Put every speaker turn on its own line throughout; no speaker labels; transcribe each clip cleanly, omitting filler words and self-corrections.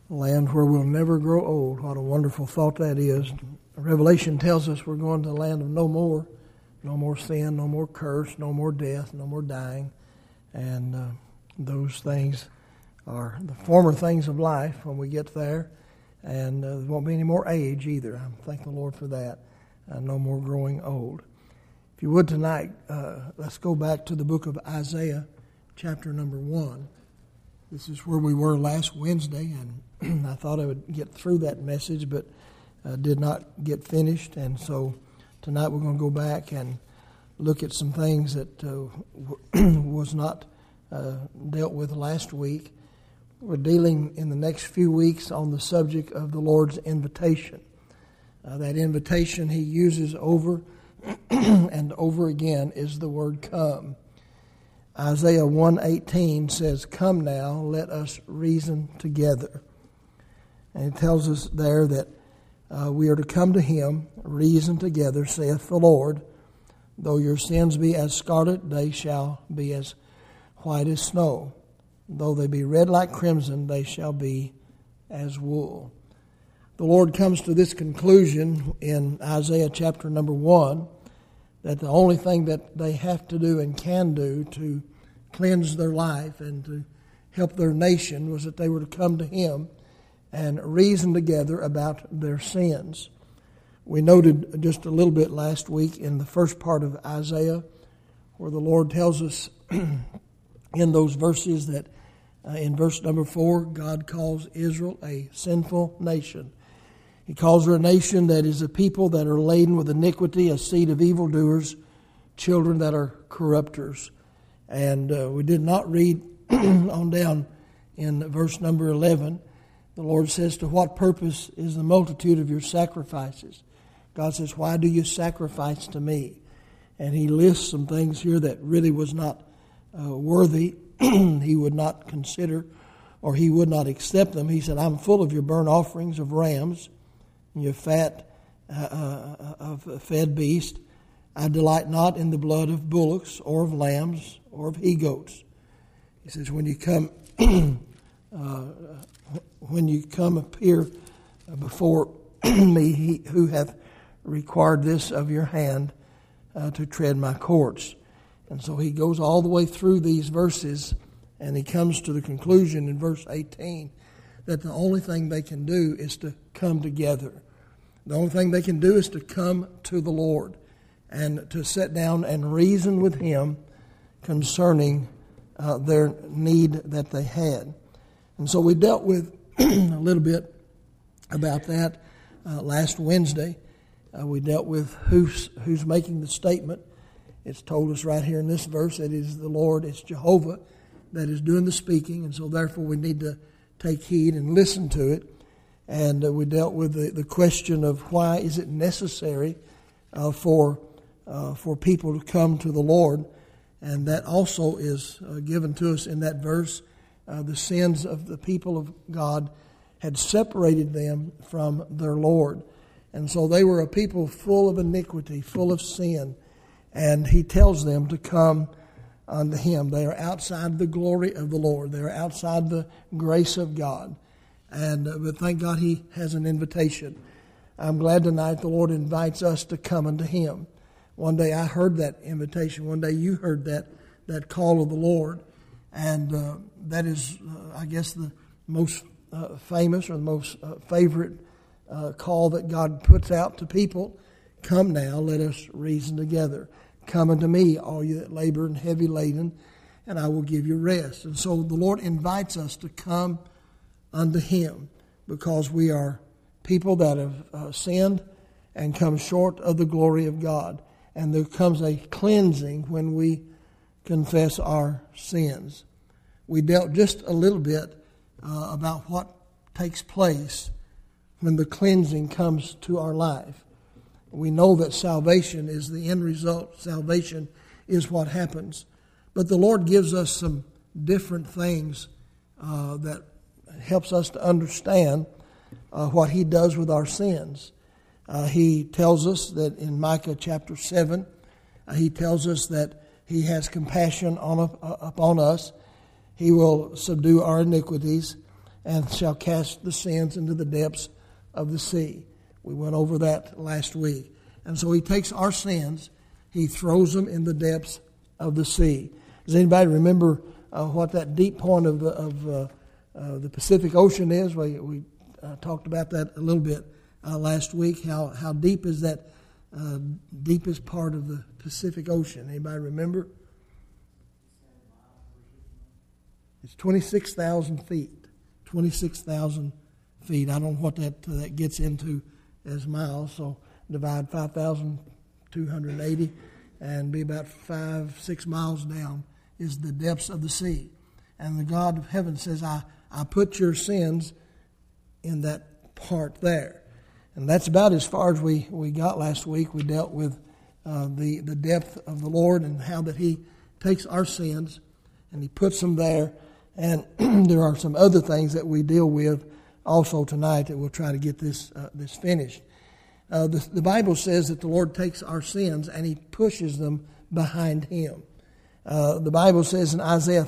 A land where we'll never grow old. What a wonderful thought that is. Revelation tells us we're going to a land of no more. No more sin, no more curse, no more death, no more dying. And those things are the former things of life when we get there. And there won't be any more age either. I thank the Lord for that. No more growing old. If you would tonight, let's go back to the book of Isaiah, chapter number 1. This is where we were last Wednesday, and I thought I would get through that message, but did not get finished. And so tonight we're going to go back and look at some things that was not dealt with last week. We're dealing in the next few weeks on the subject of the Lord's invitation. That invitation he uses over and over again is the word come. Isaiah 1:18 says, "Come now, let us reason together." And it tells us there that we are to come to him, reason together, saith the Lord. Though your sins be as scarlet, they shall be as white as snow. Though they be red like crimson, they shall be as wool. The Lord comes to this conclusion in Isaiah chapter number 1, that the only thing that they have to do and can do to cleanse their life and to help their nation was that they were to come to him and reason together about their sins. We noted just a little bit last week in the first part of Isaiah where the Lord tells us in those verses that in verse number 4, God calls Israel a sinful nation. He calls her a nation that is a people that are laden with iniquity, a seed of evildoers, children that are corrupters. And we did not read on down in verse number 11. The Lord says, "To what purpose is the multitude of your sacrifices?" God says, "Why do you sacrifice to me?" And he lists some things here that really was not worthy. He would not consider, or he would not accept them. He said, "I'm full of your burnt offerings of rams, and your fat of fed beast. I delight not in the blood of bullocks or of lambs or of he-goats." He says, when you come appear before me, he who hath required this of your hand to tread my courts. And so he goes all the way through these verses, and he comes to the conclusion in verse 18 that the only thing they can do is to come together. The only thing they can do is to come to the Lord and to sit down and reason with him concerning their need that they had. And so we dealt with a little bit about that last Wednesday. We dealt with who's making the statement. It's told us right here in this verse that it is the Lord, it's Jehovah that is doing the speaking, and so therefore we need to take heed and listen to it. And we dealt with the question of why is it necessary for people to come to the Lord, and that also is given to us in that verse. The sins of the people of God had separated them from their Lord, and so they were a people full of iniquity, full of sin. And he tells them to come unto him. They are outside the glory of the Lord. They are outside the grace of God. And but thank God he has an invitation. I'm glad tonight the Lord invites us to come unto him. One day I heard that invitation. One day you heard that call of the Lord. And that is, I guess, the most famous or the most favorite call that God puts out to people. Come now, let us reason together. Come unto me, all you that labor and heavy laden, and I will give you rest. And so the Lord invites us to come unto him because we are people that have sinned and come short of the glory of God. And there comes a cleansing when we confess our sins. We dealt just a little bit about what takes place when the cleansing comes to our life. We know that salvation is the end result. Salvation is what happens. But the Lord gives us some different things that helps us to understand what he does with our sins. He tells us that in Micah chapter 7, he tells us that he has compassion upon us. He will subdue our iniquities. and shall cast the sins into the depths of the sea. We went over that last week. And so he takes our sins, he throws them in the depths of the sea. Does anybody remember what that deep point of the Pacific Ocean is? We talked about that a little bit last week. How deep is that deepest part of the Pacific Ocean? Anybody remember? It's 26,000 feet. 26,000 feet. I don't know what that gets into as miles. So divide 5,280 and be about 5-6 miles down is the depths of the sea. And the God of heaven says, I put your sins in that part there. And that's about as far as we got last week. We dealt with the depth of the Lord and how that he takes our sins and he puts them there. And there are some other things that we deal with also tonight that we'll try to get this finished. The Bible says that the Lord takes our sins and he pushes them behind him. The Bible says in Isaiah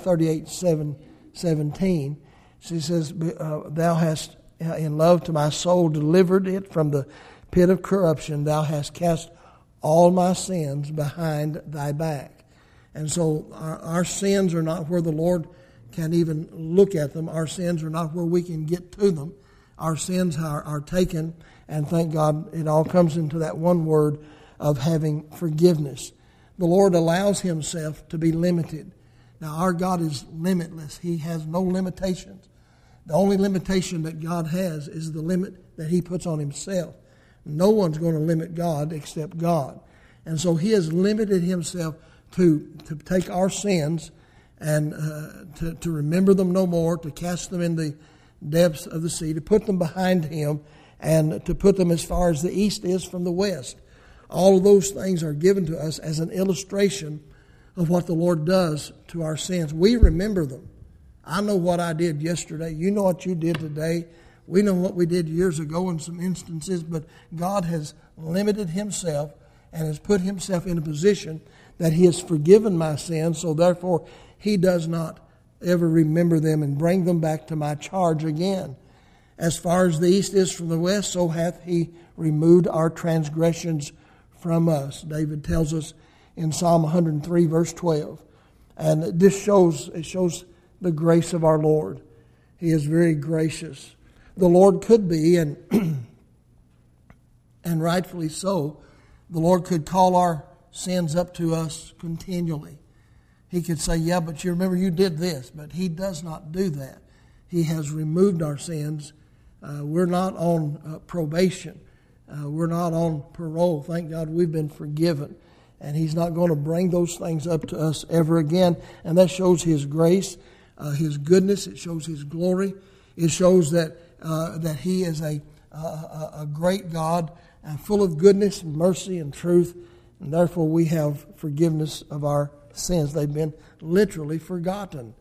38:17, she says, thou hast in love to my soul delivered it from the pit of corruption. Thou hast cast all my sins behind thy back. And so our sins are not where the Lord can even look at them. Our sins are not where we can get to them. Our sins are taken, and thank God it all comes into that one word of having forgiveness. The Lord allows himself to be limited. Now, our God is limitless. He has no limitations. The only limitation that God has is the limit that he puts on himself. No one's going to limit God except God. And so he has limited himself to take our sins and to remember them no more, to cast them in the depths of the sea, to put them behind him, and to put them as far as the east is from the west. All of those things are given to us as an illustration of what the Lord does to our sins. We remember them. I know what I did yesterday. You know what you did today. We know what we did years ago in some instances, but God has limited himself and has put himself in a position that he has forgiven my sins, so therefore he does not ever remember them and bring them back to my charge again. As far as the east is from the west, so hath he removed our transgressions from us. David tells us in Psalm 103, verse 12. And this shows the grace of our Lord. He is very gracious. The Lord could be, and rightfully so, the Lord could call our sins up to us continually. He could say, yeah, but you remember you did this. But he does not do that. He has removed our sins. We're not on probation. We're not on parole. Thank God we've been forgiven. And he's not going to bring those things up to us ever again. And that shows his grace, his goodness. It shows his glory. It shows that he is a great God, full of goodness and mercy and truth. And therefore we have forgiveness of our sins. They've been literally forgotten.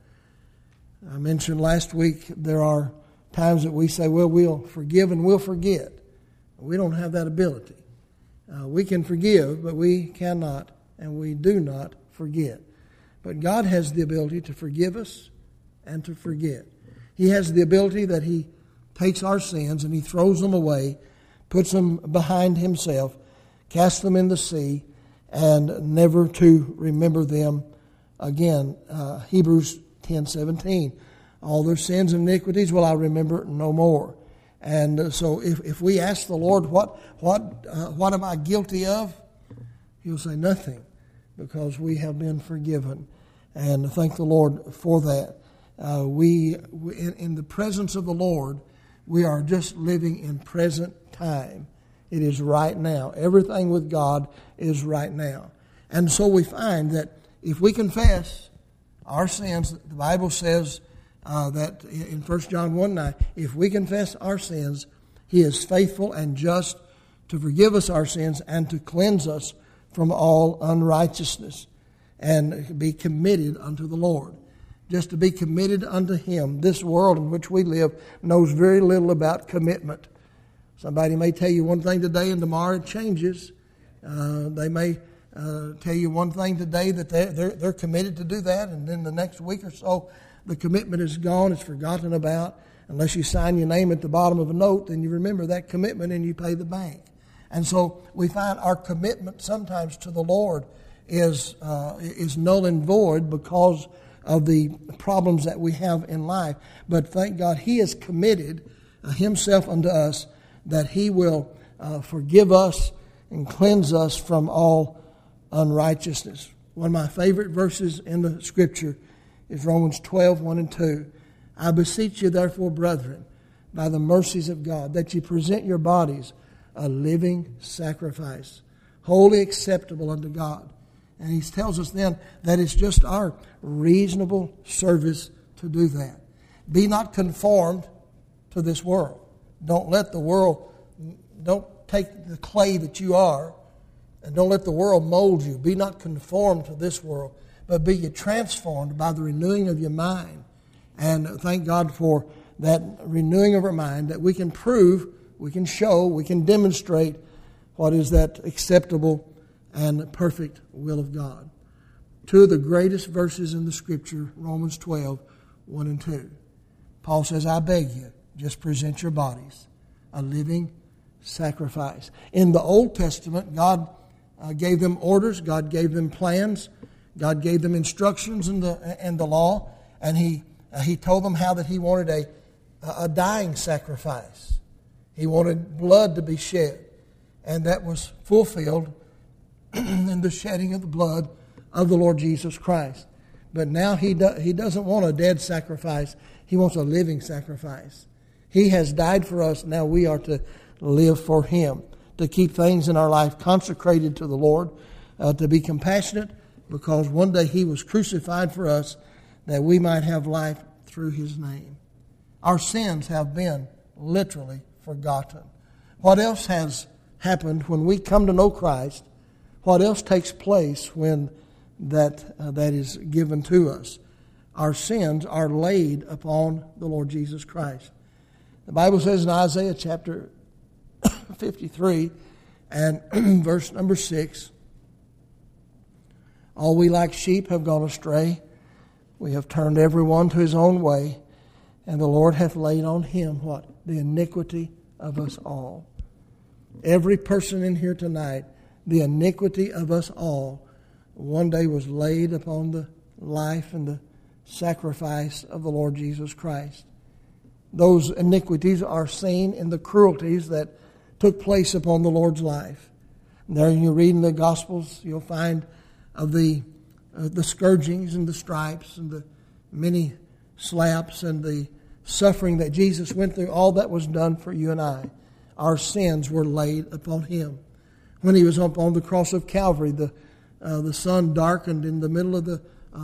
I mentioned last week there are times that we say, well, we'll forgive and we'll forget. We don't have that ability. We can forgive, but we cannot and we do not forget. But God has the ability to forgive us and to forget. He has the ability that he takes our sins and he throws them away, puts them behind himself, casts them in the sea, and never to remember them again. Hebrews 10:17. All their sins and iniquities will I remember no more. And so if we ask the Lord, what am I guilty of? He'll say nothing, because we have been forgiven. And thank the Lord for that. We in the presence of the Lord, we are just living in present time. It is right now. Everything with God is right now. And so we find that if we confess our sins, the Bible says that in 1 John 1:9, if we confess our sins, he is faithful and just to forgive us our sins and to cleanse us from all unrighteousness, and be committed unto the Lord. Just to be committed unto him. This world in which we live knows very little about commitment. Somebody may tell you one thing today and tomorrow it changes. They may tell you one thing today that they're committed to do that, and then the next week or so the commitment is gone, it's forgotten about. unless you sign your name at the bottom of a note, then you remember that commitment and you pay the bank. And so we find our commitment sometimes to the Lord is null and void because of the problems that we have in life. But thank God He has committed Himself unto us that He will forgive us and cleanse us from all unrighteousness. One of my favorite verses in the Scripture is Romans 12:1 and 2. I beseech you therefore, brethren, by the mercies of God, that you present your bodies a living sacrifice, wholly acceptable unto God. And He tells us then that it's just our reasonable service to do that. Be not conformed to this world. Don't let the world, don't take the clay that you are, and don't let the world mold you. Be not conformed to this world, but be ye transformed by the renewing of your mind. And thank God for that renewing of our mind, that we can prove, we can show, we can demonstrate what is that acceptable and perfect will of God. Two of the greatest verses in the Scripture, Romans 12:1 and 2. Paul says, I beg you, just present your bodies a living sacrifice. In the Old Testament, God gave them orders, God gave them plans, God gave them instructions in the law, and He told them how that He wanted a dying sacrifice. He wanted blood to be shed, and that was fulfilled in the shedding of the blood of the Lord Jesus Christ. But now He doesn't want a dead sacrifice. He wants a living sacrifice. He has died for us. Now we are to live for Him, to keep things in our life consecrated to the Lord, to be compassionate, because one day He was crucified for us that we might have life through His name. Our sins have been literally forgotten. What else has happened when we come to know Christ? What else takes place when that is given to us? Our sins are laid upon the Lord Jesus Christ. The Bible says in Isaiah chapter 53 and verse number 6, all we like sheep have gone astray. We have turned every one to his own way, and the Lord hath laid on Him what? The iniquity of us all. Every person in here tonight, the iniquity of us all, one day was laid upon the life and the sacrifice of the Lord Jesus Christ. Those iniquities are seen in the cruelties that took place upon the Lord's life. And there you read in the Gospels, you'll find of the scourgings and the stripes and the many slaps and the suffering that Jesus went through. All that was done for you and I. Our sins were laid upon Him. When He was up on the cross of Calvary, the sun darkened in the middle of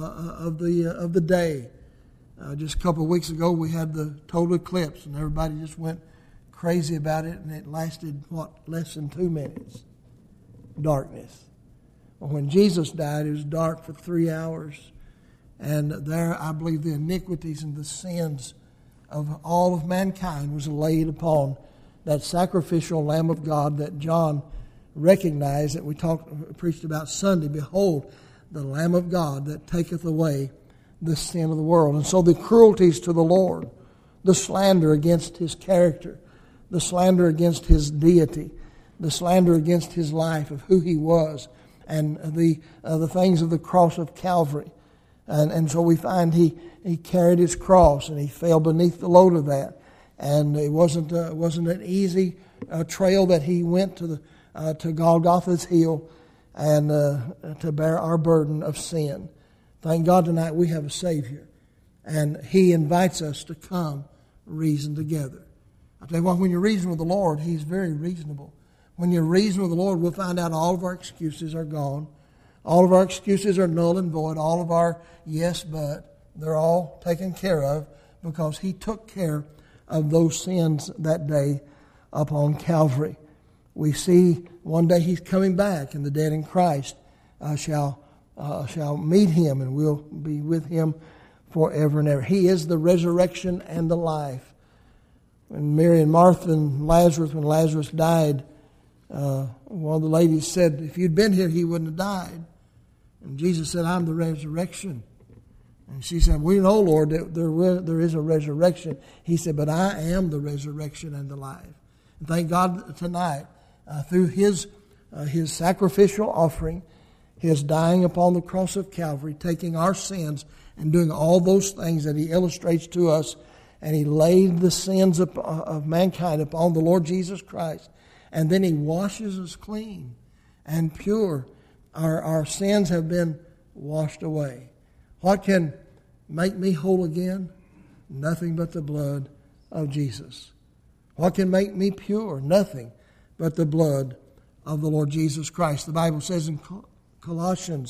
the day. Just a couple of weeks ago, we had the total eclipse, and everybody just went crazy about it, and it lasted, less than 2 minutes. Darkness. Well, when Jesus died, it was dark for 3 hours, and there, I believe, the iniquities and the sins of all of mankind was laid upon that sacrificial Lamb of God that John recognized, that we preached about Sunday. Behold, the Lamb of God that taketh away the sin of the world. And so the cruelties to the Lord, the slander against His character, the slander against His deity, the slander against His life of who He was, and the things of the cross of Calvary. And so we find He carried His cross, and He fell beneath the load of that. And it wasn't an easy trail that He went to Golgotha's hill and to bear our burden of sin. Thank God tonight we have a Savior, and He invites us to come reason together. I tell you what, when you reason with the Lord, He's very reasonable. When you reason with the Lord, we'll find out all of our excuses are gone. All of our excuses are null and void. All of our yes, but, they're all taken care of because He took care of those sins that day upon Calvary. We see one day He's coming back, and the dead in Christ shall meet Him, and we'll be with Him forever and ever. He is the resurrection and the life. When Mary and Martha and Lazarus, when Lazarus died, one of the ladies said, if you'd been here, he wouldn't have died. And Jesus said, I'm the resurrection And she said, we know, Lord, that there is a resurrection. He said, but I am the resurrection and the life. And thank God tonight, through His sacrificial offering, His dying upon the cross of Calvary, taking our sins and doing all those things that He illustrates to us, and He laid the sins of mankind upon the Lord Jesus Christ, and then He washes us clean and pure. Our sins have been washed away. What can make me whole again? Nothing but the blood of Jesus. What can make me pure? Nothing but the blood of the Lord Jesus Christ. The Bible says in Colossians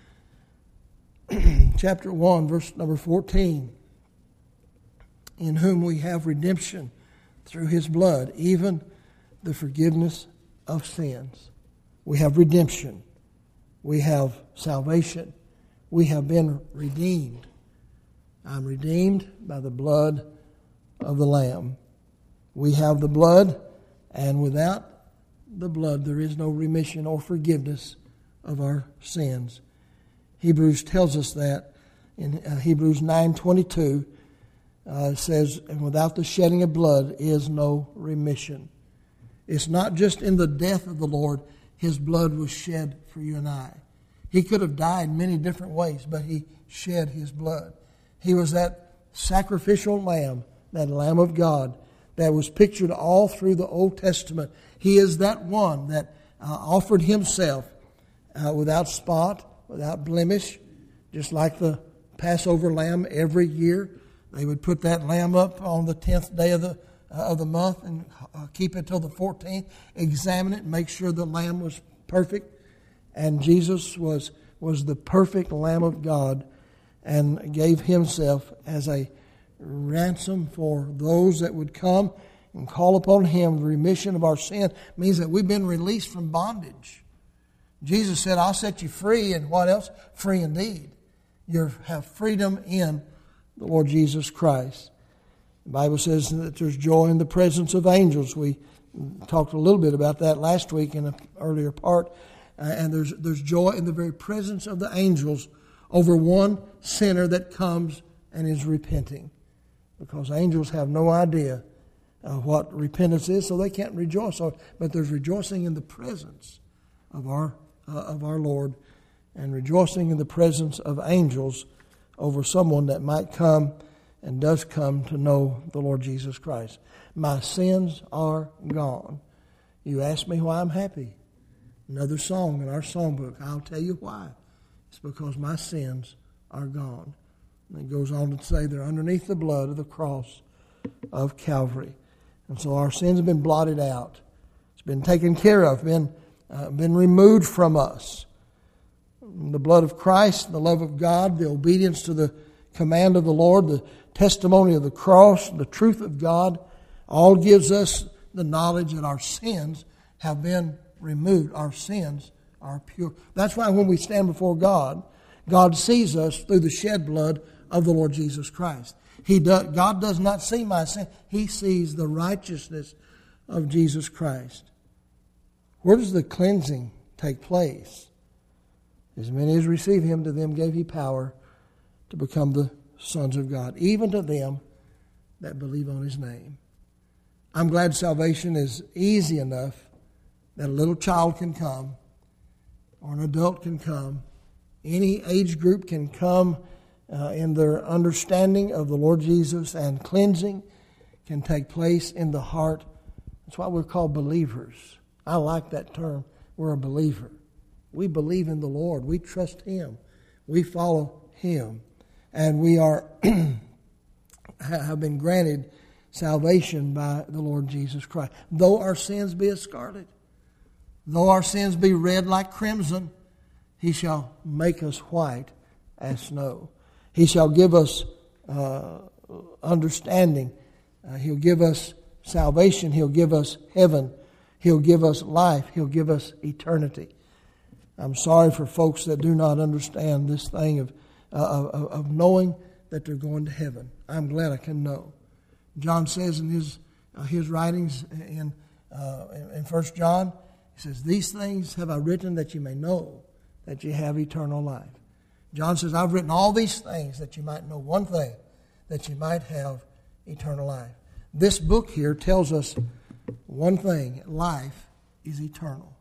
chapter 1, verse number 14, in whom we have redemption through His blood, even the forgiveness of sins. We have redemption. We have salvation. We have been redeemed. I'm redeemed by the blood of the Lamb. We have the blood, and without the blood there is no remission or forgiveness of our sins. Hebrews tells us that in Hebrews 9:22. It says, and without the shedding of blood is no remission. It's not just in the death of the Lord His blood was shed for you and I. He could have died many different ways, but He shed His blood. He was that sacrificial lamb, that Lamb of God, that was pictured all through the Old Testament. He is that one that offered Himself without spot, without blemish, just like the Passover lamb every year. They would put that lamb up on the 10th day of the month and keep it till the 14th, examine it, and make sure the lamb was perfect. And Jesus was the perfect Lamb of God and gave Himself as a ransom for those that would come and call upon Him. The remission of our sin means that we've been released from bondage. Jesus said, I'll set you free, and what else? Free indeed. You have freedom in the Lord Jesus Christ. The Bible says that there's joy in the presence of angels. We talked a little bit about that last week in an earlier part. And there's joy in the very presence of the angels over one sinner that comes and is repenting. Because angels have no idea what repentance is, so they can't rejoice. But there's rejoicing in the presence of our Lord, and rejoicing in the presence of angels over someone that might come and does come to know the Lord Jesus Christ. My sins are gone. You ask me why I'm happy. Another song in our songbook. I'll tell you why. It's because my sins are gone. And it goes on to say they're underneath the blood of the cross of Calvary. And so our sins have been blotted out. It's been taken care of, been removed from us. The blood of Christ, the love of God, the obedience to the command of the Lord, the testimony of the cross, the truth of God, all gives us the knowledge that our sins have been removed. Our sins are pure. That's why when we stand before God, God sees us through the shed blood of the Lord Jesus Christ. God does not see my sin. He sees the righteousness of Jesus Christ. Where does the cleansing take place? As many as receive Him, to them gave He power to become the sons of God, even to them that believe on His name. I'm glad salvation is easy enough that a little child can come, or an adult can come. Any age group can come in their understanding of the Lord Jesus, and cleansing can take place in the heart. That's why we're called believers. I like that term. We're a believer. We believe in the Lord. We trust Him. We follow Him. And we are have been granted salvation by the Lord Jesus Christ. Though our sins be as scarlet, though our sins be red like crimson, He shall make us white as snow. He shall give us understanding. He'll give us salvation. He'll give us heaven. He'll give us life. He'll give us eternity. I'm sorry for folks that do not understand this thing of knowing that they're going to heaven. I'm glad I can know. John says in his writings in 1 John, he says, "These things have I written that you may know that you have eternal life." John says, I've written all these things that you might know one thing, that you might have eternal life. This book here tells us one thing: life is eternal.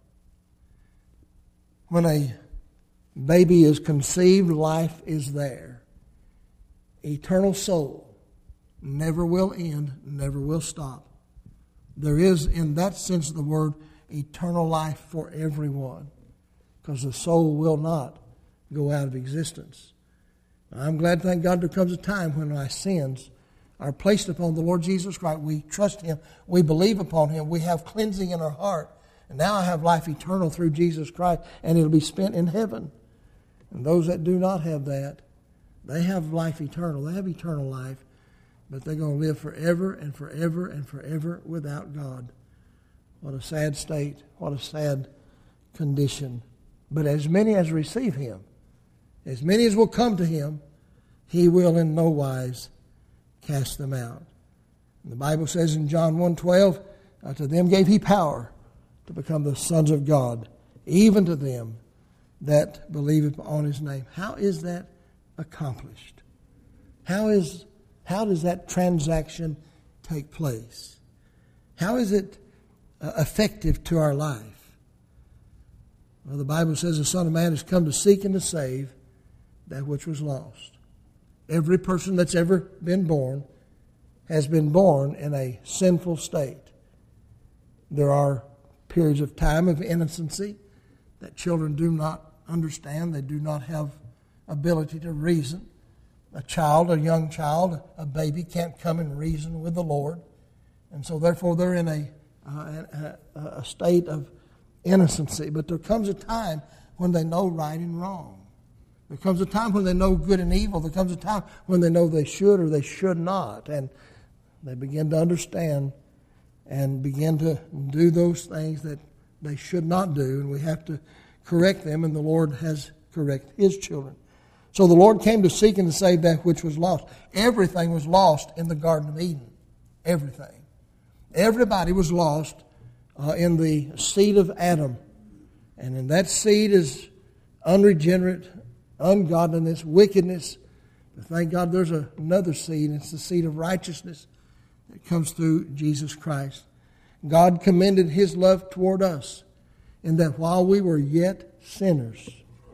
When a baby is conceived, life is there. Eternal soul never will end, never will stop. There is, in that sense of the word, eternal life for everyone, because the soul will not go out of existence. I'm glad, thank God, there comes a time when my sins are placed upon the Lord Jesus Christ. We trust Him. We believe upon Him. We have cleansing in our heart. And now I have life eternal through Jesus Christ, and it'll be spent in heaven. And those that do not have that, they have life eternal. They have eternal life, but they're going to live forever and forever and forever without God. What a sad state. What a sad condition. But as many as receive Him, as many as will come to Him, He will in no wise cast them out. And the Bible says in John 1:12, to them gave He power to become the sons of God, even to them that believe on His name. How is that accomplished? How does that transaction take place? How is it effective to our life? Well, the Bible says the Son of Man has come to seek and to save that which was lost. Every person that's ever been born has been born in a sinful state. There are periods of time of innocency that children do not understand. They do not have ability to reason. A child, a young child, a baby can't come and reason with the Lord. And so therefore they're in a state of innocency. But there comes a time when they know right and wrong. There comes a time when they know good and evil. There comes a time when they know they should or they should not. And they begin to understand and begin to do those things that they should not do. And we have to correct them, and the Lord has corrected His children. So the Lord came to seek and to save that which was lost. Everything was lost in the Garden of Eden. Everything. Everybody was lost in the seed of Adam. And in that seed is unregenerate, ungodliness, wickedness. But thank God there's another seed. It's the seed of righteousness that comes through Jesus Christ. God commended His love toward us in that while we were yet sinners,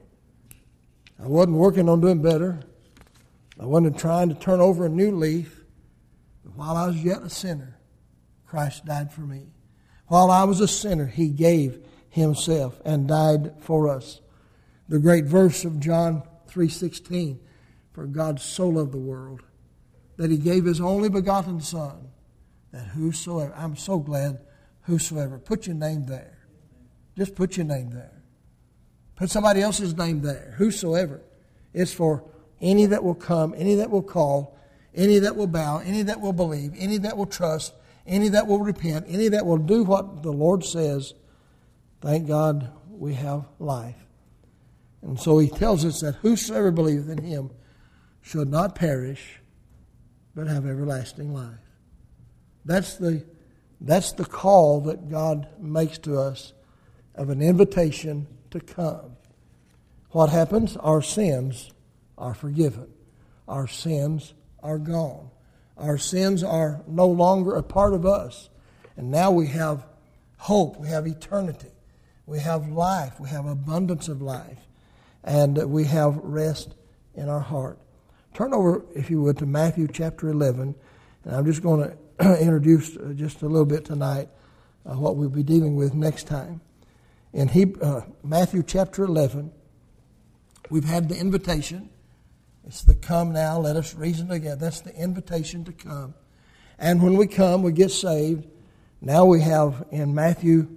I wasn't working on doing better. I wasn't trying to turn over a new leaf. But while I was yet a sinner, Christ died for me. While I was a sinner, He gave Himself and died for us. The great verse of John 3:16, for God so loved the world that He gave His only begotten Son, that whosoever, I'm so glad, whosoever, put your name there. Just put your name there. Put somebody else's name there. Whosoever. It's for any that will come, any that will call, any that will bow, any that will believe, any that will trust, any that will repent, any that will do what the Lord says. Thank God we have life. And so He tells us that whosoever believeth in Him should not perish, but have everlasting life. That's the call that God makes to us of an invitation to come. What happens? Our sins are forgiven. Our sins are gone. Our sins are no longer a part of us. And now we have hope. We have eternity. We have life. We have abundance of life. And we have rest in our heart. Turn over, if you would, to Matthew chapter 11. And I'm just going to introduce just a little bit tonight what we'll be dealing with next time. In Matthew chapter 11, we've had the invitation. It's the come now, let us reason together. That's the invitation to come. And when we come, we get saved. Now we have in Matthew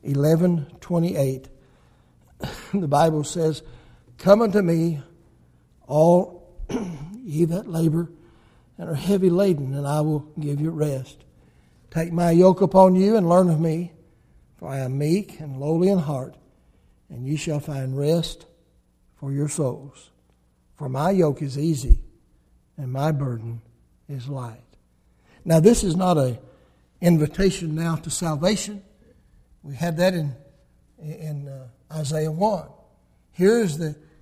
11:28, the Bible says, come unto me, all ye that labor and are heavy laden, and I will give you rest. Take my yoke upon you and learn of me, for I am meek and lowly in heart, and ye shall find rest for your souls. For my yoke is easy, and my burden is light. Now, this is not an invitation now to salvation. We had that in Isaiah 1. Here is the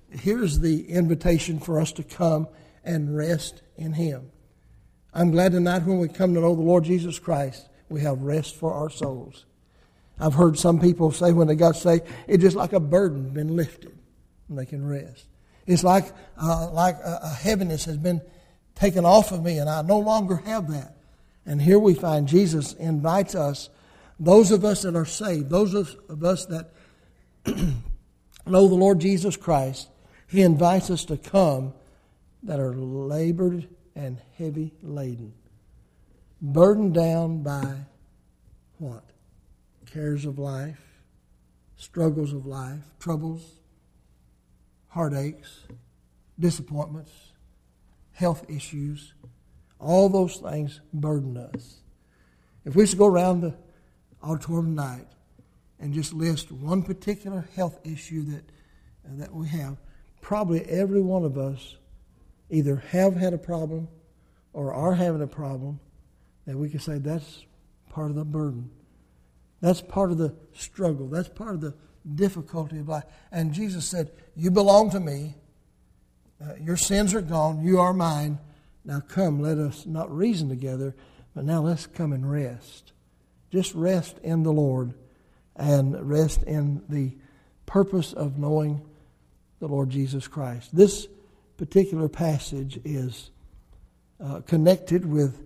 here's the invitation for us to come and rest in Him. I'm glad tonight when we come to know the Lord Jesus Christ, we have rest for our souls. I've heard some people say when they got saved, it's just like a burden been lifted and they can rest. It's like a heaviness has been taken off of me and I no longer have that. And here we find Jesus invites us, those of us that are saved, those of us that know the Lord Jesus Christ, He invites us to come that are labored and heavy laden, burdened down by what? Cares of life, struggles of life, troubles, heartaches, disappointments, health issues. All those things burden us. If we should go around the auditorium tonight and just list one particular health issue that we have, probably every one of us either have had a problem or are having a problem that we can say that's part of the burden. That's part of the struggle. That's part of the difficulty of life. And Jesus said, you belong to me. Your sins are gone. You are mine. Now come, let us not reason together, but now let's come and rest. Just rest in the Lord and rest in the purpose of knowing the Lord Jesus Christ. This particular passage is connected with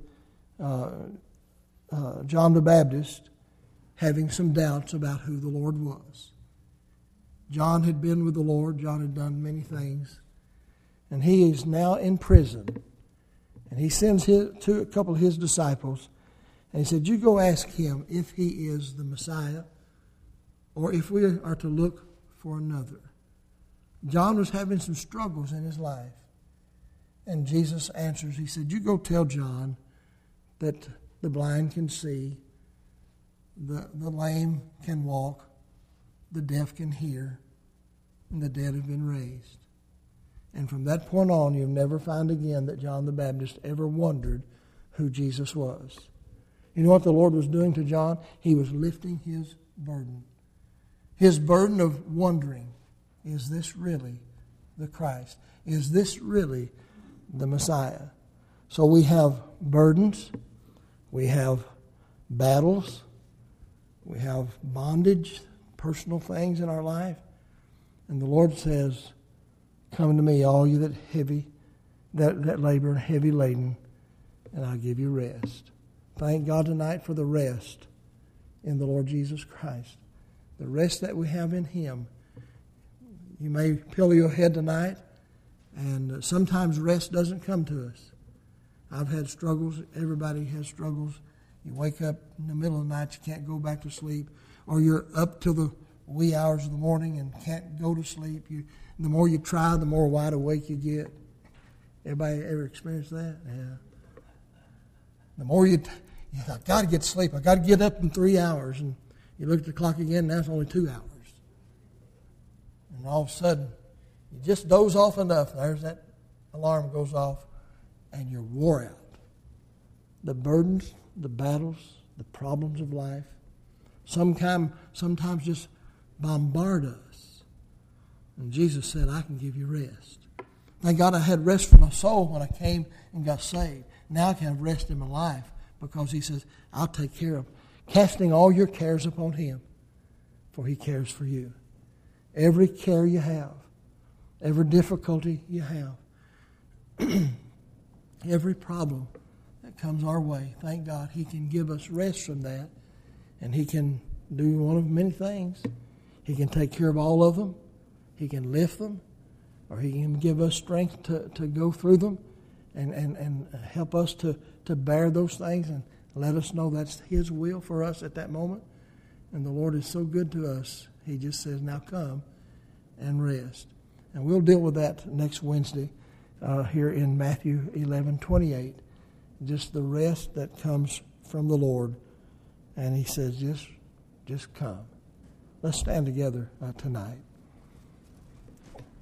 John the Baptist having some doubts about who the Lord was. John had been with the Lord. John had done many things. And he is now in prison. And he sends to a couple of his disciples. And he said, you go ask him if he is the Messiah or if we are to look for another. John was having some struggles in his life. And Jesus answers, he said, you go tell John that the blind can see, the lame can walk, the deaf can hear, and the dead have been raised. And from that point on, you'll never find again that John the Baptist ever wondered who Jesus was. You know what the Lord was doing to John? He was lifting his burden. His burden of wondering, is this really the Christ? Is this really the Messiah? So we have burdens, we have battles, we have bondage, personal things in our life. And the Lord says, come to me, all you that labor and heavy laden, and I'll give you rest. Thank God tonight for the rest in the Lord Jesus Christ. The rest that we have in Him. You may pillow your head tonight, and sometimes rest doesn't come to us. I've had struggles. Everybody has struggles. You wake up in the middle of the night, you can't go back to sleep, or you're up till the wee hours of the morning and can't go to sleep. The more you try, the more wide awake you get. Everybody ever experienced that? Yeah. The more I've got to get to sleep. I've got to get up in 3 hours. And you look at the clock again, now it's only 2 hours. And all of a sudden, you just doze off enough. There's that alarm goes off, and you're wore out. The burdens, the battles, the problems of life, sometimes just bombard us. And Jesus said, I can give you rest. Thank God I had rest for my soul when I came and got saved. Now I can have rest in my life because He says, I'll take care of casting all your cares upon Him, for He cares for you. Every care you have, every difficulty you have, every problem that comes our way, thank God He can give us rest from that, and He can do one of many things. He can take care of all of them. He can lift them, or He can give us strength to go through them and help us to bear those things and let us know that's His will for us at that moment. And the Lord is so good to us. He just says, now come and rest. And we'll deal with that next Wednesday here in Matthew 11:28. Just the rest that comes from the Lord. And He says, just come. Let's stand together tonight.